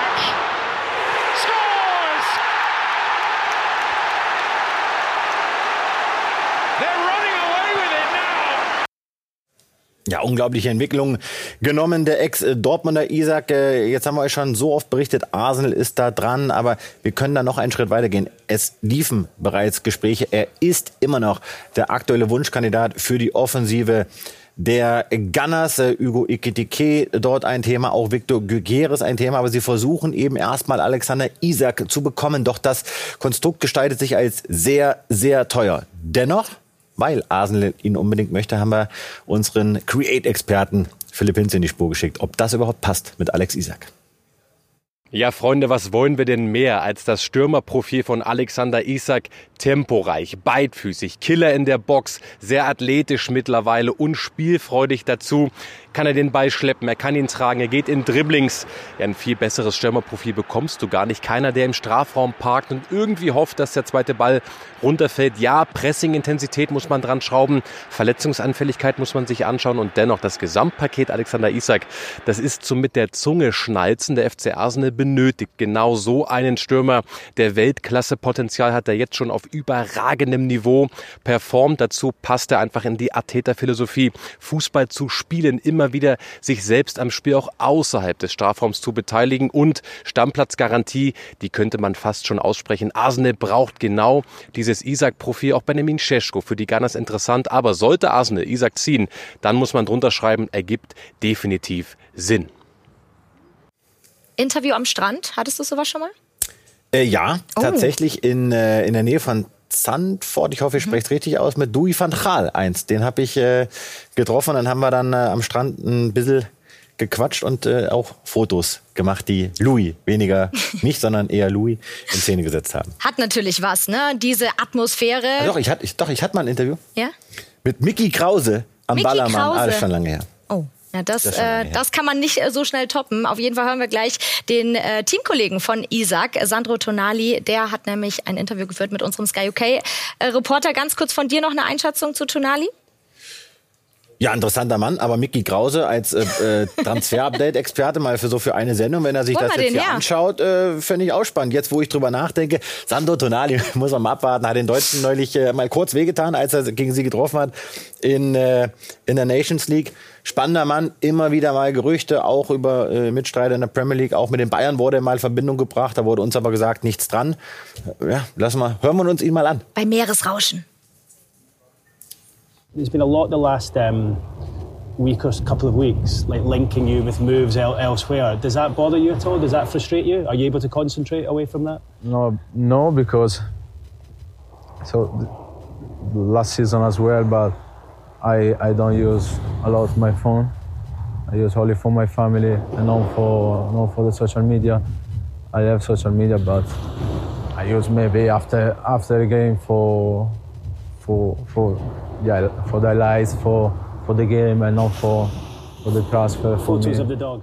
Ja, unglaubliche Entwicklung genommen. Der Ex-Dortmunder Isak, jetzt haben wir euch schon so oft berichtet, Arsenal ist da dran, aber wir können da noch einen Schritt weitergehen. Es liefen bereits Gespräche. Er ist immer noch der aktuelle Wunschkandidat für die Offensive der Gunners. Hugo Ekitike dort ein Thema, auch Victor Gyökeres ein Thema, aber sie versuchen eben erstmal Alexander Isak zu bekommen. Doch das Konstrukt gestaltet sich als sehr, sehr teuer. Dennoch, weil Arsenal ihn unbedingt möchte, haben wir unseren Create-Experten Philipp Hinz in die Spur geschickt, ob das überhaupt passt mit Alex Isak. Ja, Freunde, was wollen wir denn mehr als das Stürmerprofil von Alexander Isak? Temporeich, beidfüßig, Killer in der Box, sehr athletisch mittlerweile und spielfreudig dazu. Kann er den Ball schleppen, er kann ihn tragen, er geht in Dribblings. Ja, ein viel besseres Stürmerprofil bekommst du gar nicht. Keiner, der im Strafraum parkt und irgendwie hofft, dass der zweite Ball runterfällt. Ja, Pressing-Intensität muss man dran schrauben, Verletzungsanfälligkeit muss man sich anschauen und dennoch das Gesamtpaket Alexander Isak, das ist zum mit der Zunge schnalzen. Der F C Arsenal benötigt genau so einen Stürmer, der Weltklasse-Potenzial hat, der jetzt schon auf überragendem Niveau performt. Dazu passt er einfach in die Arteta-Philosophie, Fußball zu spielen, immer wieder sich selbst am Spiel auch außerhalb des Strafraums zu beteiligen und Stammplatzgarantie, die könnte man fast schon aussprechen. Arsenal braucht genau dieses Isak-Profil, auch Benjamin Šeško für die Gunners interessant, aber sollte Arsenal Isak ziehen, dann muss man drunter schreiben, ergibt definitiv Sinn. Interview am Strand, hattest du sowas schon mal? Äh, ja, oh. tatsächlich in, äh, in der Nähe von Zandvoort, ich hoffe, ich spreche es mhm. richtig aus, mit Louis van Gaal eins. Den habe ich äh, getroffen, dann haben wir dann äh, am Strand ein bisschen gequatscht und äh, auch Fotos gemacht, die Louis, weniger mich, sondern eher Louis in Szene gesetzt haben. Hat natürlich was, ne? Diese Atmosphäre. Ja, doch, ich hatte ich, doch, ich hatte mal ein Interview. Ja? Mit Micky Krause am Micky Ballermann. Krause. Alles schon lange her. Oh. Ja, das, das, äh, das kann man nicht äh, so schnell toppen. Auf jeden Fall hören wir gleich den äh, Teamkollegen von Isak, Sandro Tonali. Der hat nämlich ein Interview geführt mit unserem Sky U K-Reporter. Ganz kurz von dir noch eine Einschätzung zu Tonali? Ja, interessanter Mann, aber Micky Krause als äh, Transfer-Update-Experte mal für so für eine Sendung, wenn er sich Hol das mal jetzt den hier her. anschaut, äh, fände ich auch spannend. Jetzt, wo ich drüber nachdenke, Sandro Tonali, muss man mal abwarten, hat den Deutschen neulich äh, mal kurz wehgetan, als er gegen sie getroffen hat in, äh, in der Nations League. Spannender Mann, immer wieder mal Gerüchte, auch über äh, Mitstreiter in der Premier League, auch mit den Bayern wurde er mal in Verbindung gebracht, da wurde uns aber gesagt, nichts dran. Ja, lassen wir, hören wir uns ihn mal an. Bei Meeresrauschen. There's been a lot the last um, week or couple of weeks, like linking you with moves el- elsewhere. Does that bother you at all? Does that frustrate you? Are you able to concentrate away from that? No, no, because so last season as well, but I I don't use a lot my phone. I use only for my family and not for not for the social media. I have social media, but I use maybe after after the game for for for. Yeah, for the highlights, for for the game and not for for the transfer. For Photos me. of the dog.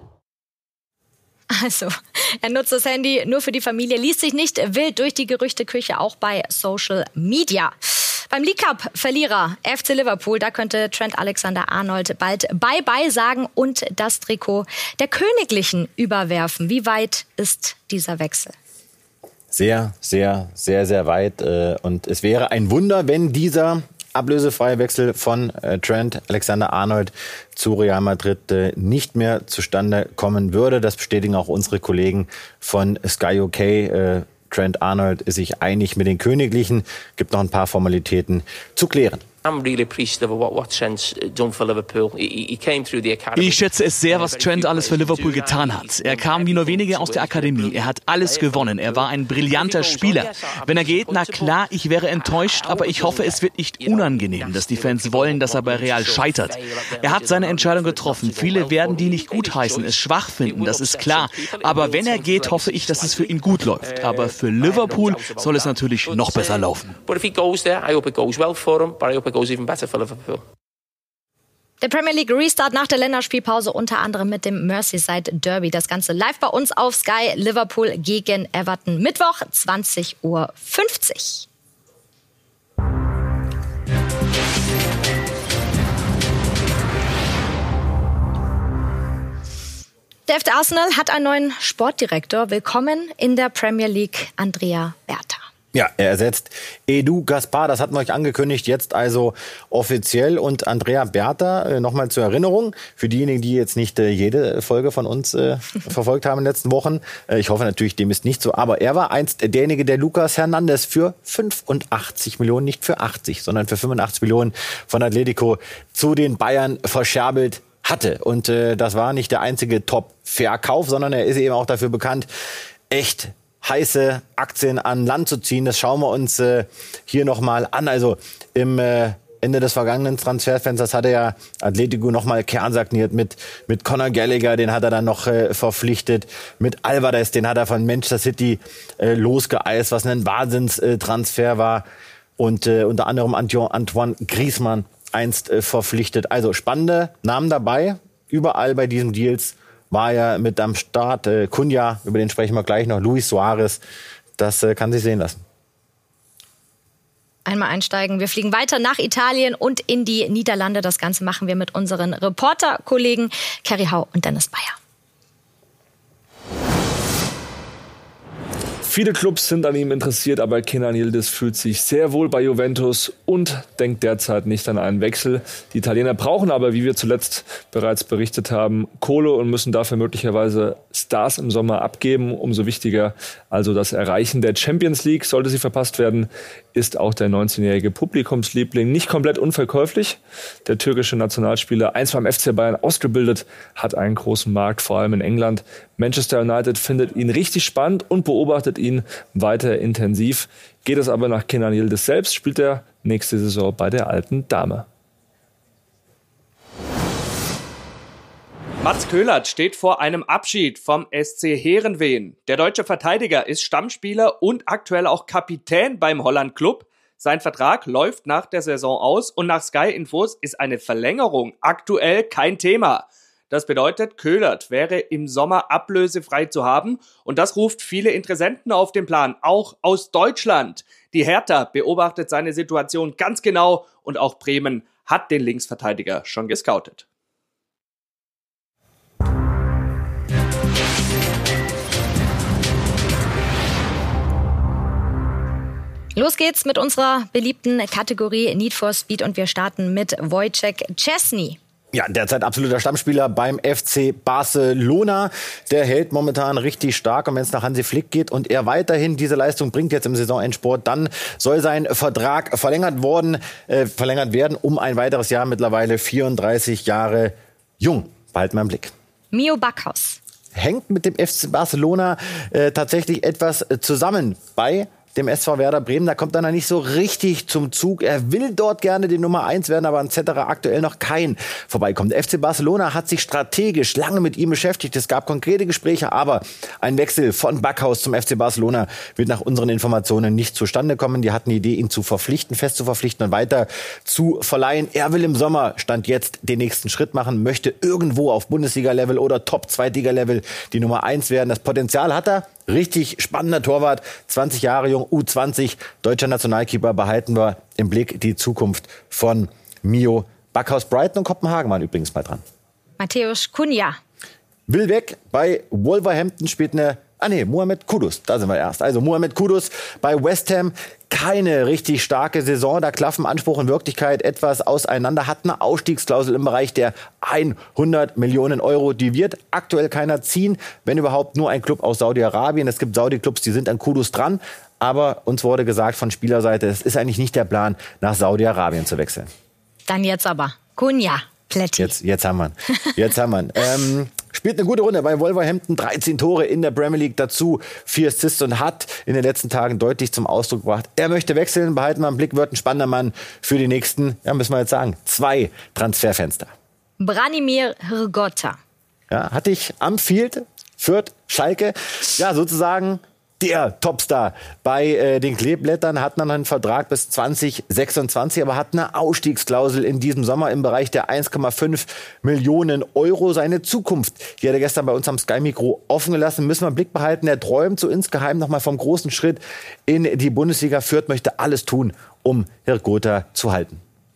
Also, er nutzt das Handy nur für die Familie, liest sich nicht wild durch die Gerüchteküche, auch bei Social Media. Beim League Cup-Verlierer F C Liverpool, da könnte Trent Alexander-Arnold bald Bye-bye sagen und das Trikot der Königlichen überwerfen. Wie weit ist dieser Wechsel? Sehr, sehr, sehr, sehr weit. Und es wäre ein Wunder, wenn dieser ablösefreie Wechsel von äh, Trent Alexander-Arnold zu Real Madrid äh, nicht mehr zustande kommen würde. Das bestätigen auch unsere Kollegen von Sky U K. Äh, Trent Arnold ist sich einig mit den Königlichen. Gibt noch ein paar Formalitäten zu klären. Ich schätze es sehr, was Trent alles für Liverpool getan hat. Er kam wie nur wenige aus der Akademie. Er hat alles gewonnen. Er war ein brillanter Spieler. Wenn er geht, na klar, ich wäre enttäuscht, aber ich hoffe, es wird nicht unangenehm, dass die Fans wollen, dass er bei Real scheitert. Er hat seine Entscheidung getroffen. Viele werden die nicht gutheißen, es schwach finden, das ist klar. Aber wenn er geht, hoffe ich, dass es für ihn gut läuft. Aber für Liverpool soll es natürlich noch besser laufen. Der Premier League Restart nach der Länderspielpause, unter anderem mit dem Merseyside Derby. Das Ganze live bei uns auf Sky. Liverpool gegen Everton. Mittwoch, zwanzig Uhr fünfzig. Der F C Arsenal hat einen neuen Sportdirektor. Willkommen in der Premier League, Andrea Berta. Ja, er ersetzt Edu Gaspar, das hatten wir euch angekündigt, jetzt also offiziell. Und Andrea Berta, äh, nochmal zur Erinnerung, für diejenigen, die jetzt nicht äh, jede Folge von uns äh, verfolgt haben in den letzten Wochen. Äh, ich hoffe natürlich, dem ist nicht so. Aber er war einst derjenige, der Lucas Hernandez für fünfundachtzig Millionen, nicht für achtzig, sondern für fünfundachtzig Millionen von Atletico zu den Bayern verscherbelt hatte. Und äh, das war nicht der einzige Top-Verkauf, sondern er ist eben auch dafür bekannt, echt heiße Aktien an Land zu ziehen. Das schauen wir uns äh, hier nochmal an. Also im äh, Ende des vergangenen Transferfensters hat er ja Atletico nochmal kernsagniert mit, mit Conor Gallagher, den hat er dann noch äh, verpflichtet, mit Alvarez, den hat er von Manchester City äh, losgeeist, was ein Wahnsinnstransfer äh, war. Und äh, unter anderem Antoine Griezmann einst äh, verpflichtet. Also spannende Namen dabei, überall bei diesen Deals. War ja mit am Start. Äh, Cunha, über den sprechen wir gleich noch. Luis Suarez, das äh, kann sich sehen lassen. Einmal einsteigen. Wir fliegen weiter nach Italien und in die Niederlande. Das Ganze machen wir mit unseren Reporterkollegen Kerry Hau und Dennis Bayer. Viele Clubs sind an ihm interessiert, aber Kenan Yildiz fühlt sich sehr wohl bei Juventus und denkt derzeit nicht an einen Wechsel. Die Italiener brauchen aber, wie wir zuletzt bereits berichtet haben, Kohle und müssen dafür möglicherweise Stars im Sommer abgeben. Umso wichtiger also das Erreichen der Champions League. Sollte sie verpasst werden, ist auch der neunzehnjährige Publikumsliebling nicht komplett unverkäuflich. Der türkische Nationalspieler, einst beim F C Bayern ausgebildet, hat einen großen Markt, vor allem in England. Manchester United findet ihn richtig spannend und beobachtet ihn weiter intensiv. Geht es aber nach Kenan Yildiz selbst, spielt er nächste Saison bei der alten Dame. Mats Köhlert steht vor einem Abschied vom S C Heerenveen. Der deutsche Verteidiger ist Stammspieler und aktuell auch Kapitän beim Holland-Club. Sein Vertrag läuft nach der Saison aus und nach Sky Infos ist eine Verlängerung aktuell kein Thema. Das bedeutet, Köhlert wäre im Sommer ablösefrei zu haben und das ruft viele Interessenten auf den Plan, auch aus Deutschland. Die Hertha beobachtet seine Situation ganz genau und auch Bremen hat den Linksverteidiger schon gescoutet. Los geht's mit unserer beliebten Kategorie Need for Speed und wir starten mit Wojciech Szczesny. Ja, derzeit absoluter Stammspieler beim F C Barcelona. Der hält momentan richtig stark und wenn es nach Hansi Flick geht und er weiterhin diese Leistung bringt jetzt im Saisonendsport, dann soll sein Vertrag verlängert worden, äh, verlängert werden um ein weiteres Jahr, mittlerweile vierunddreißig Jahre jung. Behalten wir im Blick. Mio Backhaus hängt mit dem F C Barcelona äh, tatsächlich etwas äh, zusammen bei dem S V Werder Bremen. Da kommt er noch nicht so richtig zum Zug. Er will dort gerne die Nummer eins werden, aber an Cetera aktuell noch kein vorbeikommt. Der F C Barcelona hat sich strategisch lange mit ihm beschäftigt. Es gab konkrete Gespräche, aber ein Wechsel von Backhaus zum F C Barcelona wird nach unseren Informationen nicht zustande kommen. Die hatten die Idee, ihn zu verpflichten, fest zu verpflichten und weiter zu verleihen. Er will im Sommer, Stand jetzt, den nächsten Schritt machen, möchte irgendwo auf Bundesliga-Level oder Top-Zweitliga-Level die Nummer eins werden. Das Potenzial hat er. Richtig spannender Torwart, zwanzig Jahre jung, U zwanzig, deutscher Nationalkeeper, behalten wir im Blick die Zukunft von Mio Backhaus. Brighton und Kopenhagen waren übrigens mal dran. Matthäus Cunha will weg bei Wolverhampton, spielt eine, ah nee, Mohamed Kudus, da sind wir erst. Also Mohamed Kudus bei West Ham, keine richtig starke Saison, da klaffen Anspruch und Wirklichkeit etwas auseinander, hat eine Ausstiegsklausel im Bereich der hundert Millionen Euro, die wird aktuell keiner ziehen, wenn überhaupt nur ein Club aus Saudi-Arabien. Es gibt Saudi-Clubs, die sind an Kudus dran, aber uns wurde gesagt von Spielerseite, es ist eigentlich nicht der Plan, nach Saudi-Arabien zu wechseln. Dann jetzt aber Cunha, Plätti. Jetzt, jetzt haben wir ihn. Jetzt haben wir ihn. Ähm, spielt eine gute Runde bei Wolverhampton, dreizehn Tore in der Premier League, dazu vier Assists und hat in den letzten Tagen deutlich zum Ausdruck gebracht. Er möchte wechseln, behalten wir im Blick, wird ein spannender Mann für die nächsten, ja, müssen wir jetzt sagen, zwei Transferfenster. Branimir Hrgota. Ja, hatte ich am Field, Fürth, Schalke, ja, sozusagen der Topstar bei äh, den Kleeblättern, hat noch einen Vertrag bis zwanzig sechsundzwanzig, aber hat eine Ausstiegsklausel in diesem Sommer im Bereich der eins Komma fünf Millionen Euro. Seine Zukunft, die hat er gestern bei uns am Sky-Mikro offen gelassen, müssen wir im Blick behalten. Er träumt so insgeheim noch mal vom großen Schritt in die Bundesliga. Fürth möchte alles tun, um Hrgota zu halten.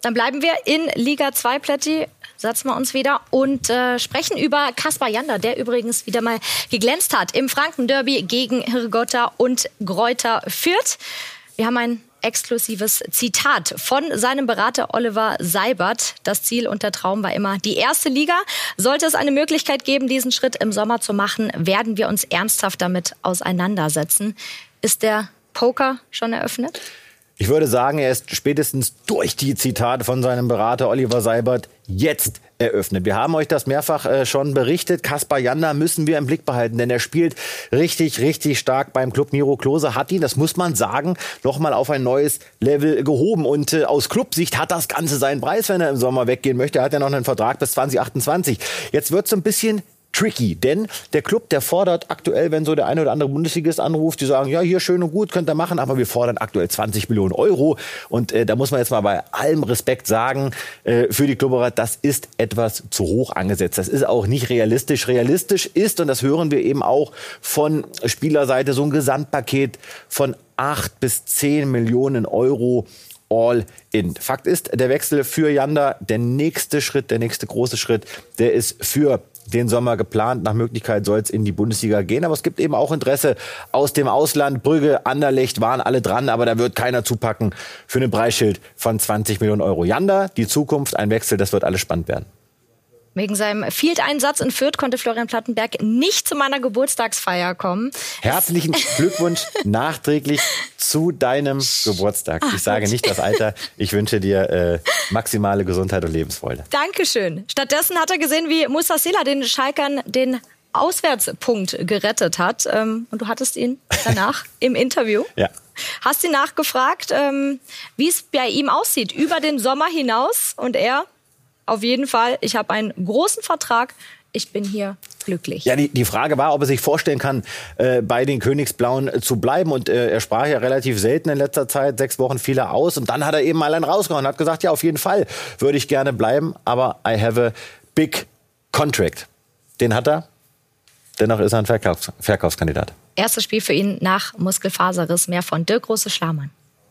Dann bleiben wir in Liga zwei, Plätti. Setzen wir uns wieder und äh, sprechen über Kaspar Janda, der übrigens wieder mal geglänzt hat im Franken-Derby gegen Hrgota und Greuther Fürth. Wir haben ein exklusives Zitat von seinem Berater Oliver Seibert. Das Ziel und der Traum war immer die erste Liga. Sollte es eine Möglichkeit geben, diesen Schritt im Sommer zu machen, werden wir uns ernsthaft damit auseinandersetzen. Ist der Poker schon eröffnet? Ich würde sagen, er ist spätestens durch die Zitate von seinem Berater Oliver Seibert jetzt eröffnet. Wir haben euch das mehrfach äh, schon berichtet. Kaspar Janda müssen wir im Blick behalten, denn er spielt richtig, richtig stark beim Club. Miro Klose hat ihn, das muss man sagen, noch mal auf ein neues Level gehoben. Und äh, aus Clubsicht hat das Ganze seinen Preis, wenn er im Sommer weggehen möchte. Er hat ja noch einen Vertrag bis zwanzig achtundzwanzig. Jetzt wird es so ein bisschen tricky, denn der Club, der fordert aktuell, wenn so der eine oder andere Bundesligist anruft, die sagen, ja, hier schön und gut, könnt ihr machen, aber wir fordern aktuell zwanzig Millionen Euro. Und äh, da muss man jetzt mal bei allem Respekt sagen, äh, für die Klubberer, das ist etwas zu hoch angesetzt. Das ist auch nicht realistisch. Realistisch ist, und das hören wir eben auch von Spielerseite, so ein Gesamtpaket von acht bis zehn Millionen Euro all in. Fakt ist, der Wechsel für Janda, der nächste Schritt, der nächste große Schritt, der ist für den Sommer geplant. Nach Möglichkeit soll es in die Bundesliga gehen. Aber es gibt eben auch Interesse aus dem Ausland. Brügge, Anderlecht waren alle dran, aber da wird keiner zupacken für ein Preisschild von zwanzig Millionen Euro. Janda, die Zukunft, ein Wechsel, das wird alles spannend werden. Wegen seinem Field-Einsatz in Fürth konnte Florian Plettenberg nicht zu meiner Geburtstagsfeier kommen. Herzlichen Glückwunsch nachträglich zu deinem Geburtstag. Ich sage nicht das Alter. Ich wünsche dir äh, maximale Gesundheit und Lebensfreude. Dankeschön. Stattdessen hat er gesehen, wie Moussa Sylla den Schalkern den Auswärtspunkt gerettet hat. Ähm, und du hattest ihn danach im Interview. Ja. Hast ihn nachgefragt, ähm, wie es bei ihm aussieht über den Sommer hinaus. Und er... Auf jeden Fall, ich habe einen großen Vertrag. Ich bin hier glücklich. Ja, die, die Frage war, ob er sich vorstellen kann, äh, bei den Königsblauen äh, zu bleiben. Und äh, er sprach ja relativ selten in letzter Zeit. Sechs Wochen fiel er aus. Und dann hat er eben mal einen rausgehauen und hat gesagt, ja, auf jeden Fall würde ich gerne bleiben. Aber I have a big contract. Den hat er. Dennoch ist er ein Verkaufs- Verkaufskandidat. Erstes Spiel für ihn nach Muskelfaserriss. Mehr von Dirk Große-Schlamann.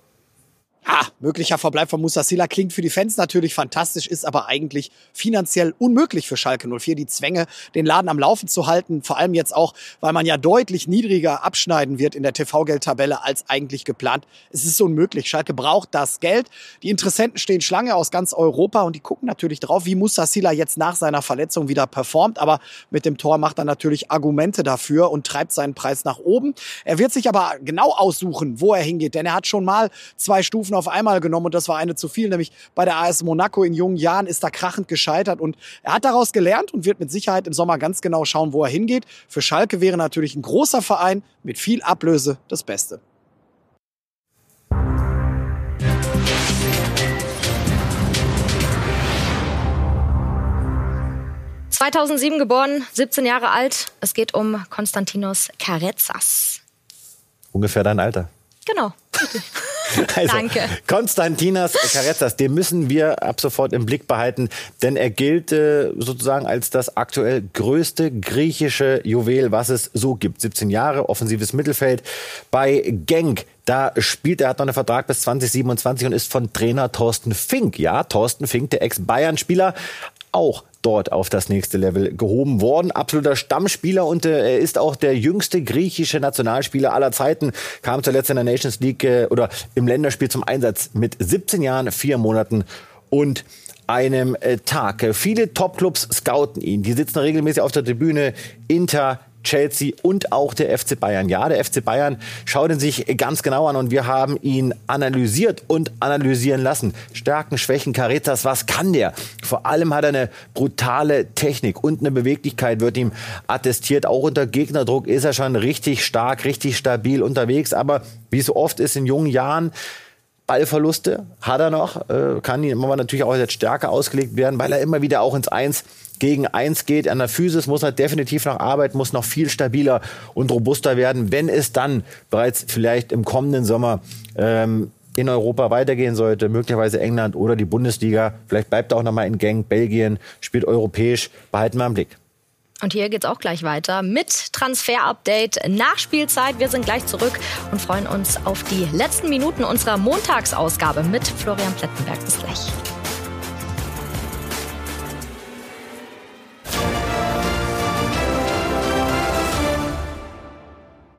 Ah, möglicher Verbleib von Moussa Sylla klingt für die Fans natürlich fantastisch, ist aber eigentlich finanziell unmöglich für Schalke null vier. Die Zwänge, den Laden am Laufen zu halten, vor allem jetzt auch, weil man ja deutlich niedriger abschneiden wird in der T V-Geldtabelle als eigentlich geplant. Es ist unmöglich. Schalke braucht das Geld. Die Interessenten stehen Schlange aus ganz Europa und die gucken natürlich drauf, wie Moussa Sylla jetzt nach seiner Verletzung wieder performt. Aber mit dem Tor macht er natürlich Argumente dafür und treibt seinen Preis nach oben. Er wird sich aber genau aussuchen, wo er hingeht, denn er hat schon mal zwei Stufen auf einmal genommen und das war eine zu viel, nämlich bei der A S Monaco in jungen Jahren ist er krachend gescheitert und er hat daraus gelernt und wird mit Sicherheit im Sommer ganz genau schauen, wo er hingeht. Für Schalke wäre natürlich ein großer Verein mit viel Ablöse das Beste. zweitausendsieben geboren, siebzehn Jahre alt. Es geht um Konstantinos Karetzas. Ungefähr dein Alter. Genau. Also, Danke. Konstantinos Karetzas, den müssen wir ab sofort im Blick behalten, denn er gilt äh, sozusagen als das aktuell größte griechische Juwel, was es so gibt. siebzehn Jahre, offensives Mittelfeld bei Genk. Da spielt er, hat noch einen Vertrag bis zwanzig siebenundzwanzig und ist von Trainer Thorsten Fink. Ja, Thorsten Fink, der Ex-Bayern-Spieler, auch dort auf das nächste Level gehoben worden. Absoluter Stammspieler und äh, er ist auch der jüngste griechische Nationalspieler aller Zeiten. Kam zuletzt in der Nations League äh, oder im Länderspiel zum Einsatz mit siebzehn Jahren, vier Monaten und einem äh, Tag. Viele Topclubs scouten ihn. Die sitzen regelmäßig auf der Tribüne. Inter, Chelsea und auch der F C Bayern. Ja, der F C Bayern schaut ihn sich ganz genau an und wir haben ihn analysiert und analysieren lassen. Stärken, Schwächen, Karetzas, was kann der? Vor allem hat er eine brutale Technik und eine Beweglichkeit wird ihm attestiert. Auch unter Gegnerdruck ist er schon richtig stark, richtig stabil unterwegs. Aber wie so oft ist in jungen Jahren, Ballverluste hat er noch, äh, kann ihm aber natürlich auch jetzt stärker ausgelegt werden, weil er immer wieder auch ins Eins gegen Eins geht. An der Physis muss er definitiv noch arbeiten, muss noch viel stabiler und robuster werden, wenn es dann bereits vielleicht im kommenden Sommer ähm, in Europa weitergehen sollte, möglicherweise England oder die Bundesliga. Vielleicht bleibt er auch noch mal in Genk, Belgien, spielt europäisch, behalten wir im Blick. Und hier geht's auch gleich weiter mit Transfer-Update nach Spielzeit. Wir sind gleich zurück und freuen uns auf die letzten Minuten unserer Montagsausgabe mit Florian Plettenberg. Bis gleich.